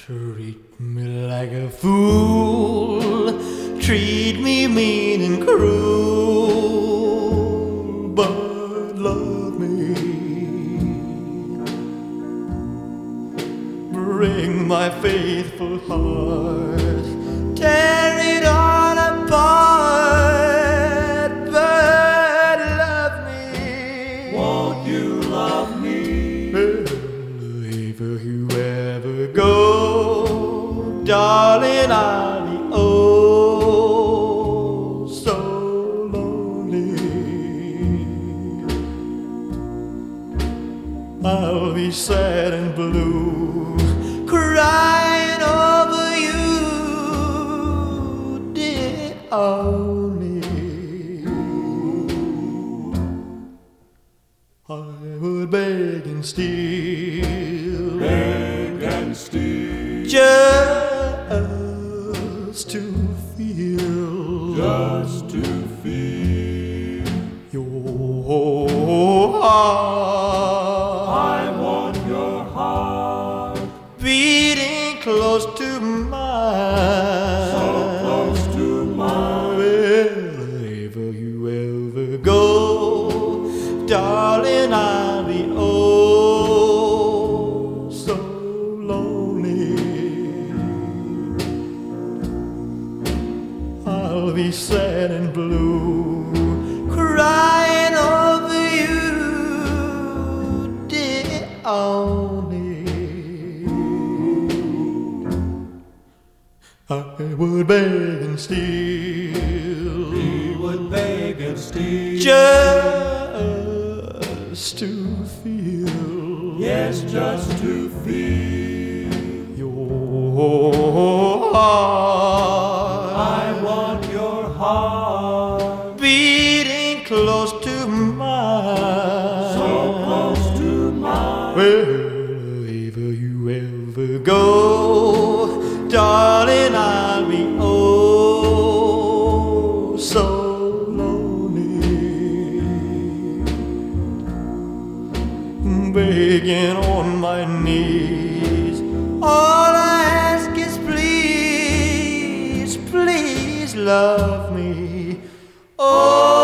Treat me like a fool, treat me mean and cruel, but love me. Bring my faithful heart, tear it all apart, but love me. Won't you love me? If you ever go, darling, I'll be oh so lonely. I'll be sad and blue, crying over you, dear only. I would beg and steal, Beg and steal, just to feel, just to feel your heart. I want your heart Beating close to mine, so close to mine. Wherever you ever go, darling, I'll be oh so lonely. I'll be sad and blue, crying over you, dear only. I would beg and steal, We would beg and steal, just to feel, yes, just to feel your heart. I want your heart Beating close to mine, so close to mine. Wherever you ever go, darling, I'll be oh so lonely. Begging on my knees, all I ask is please, please love me. Oh,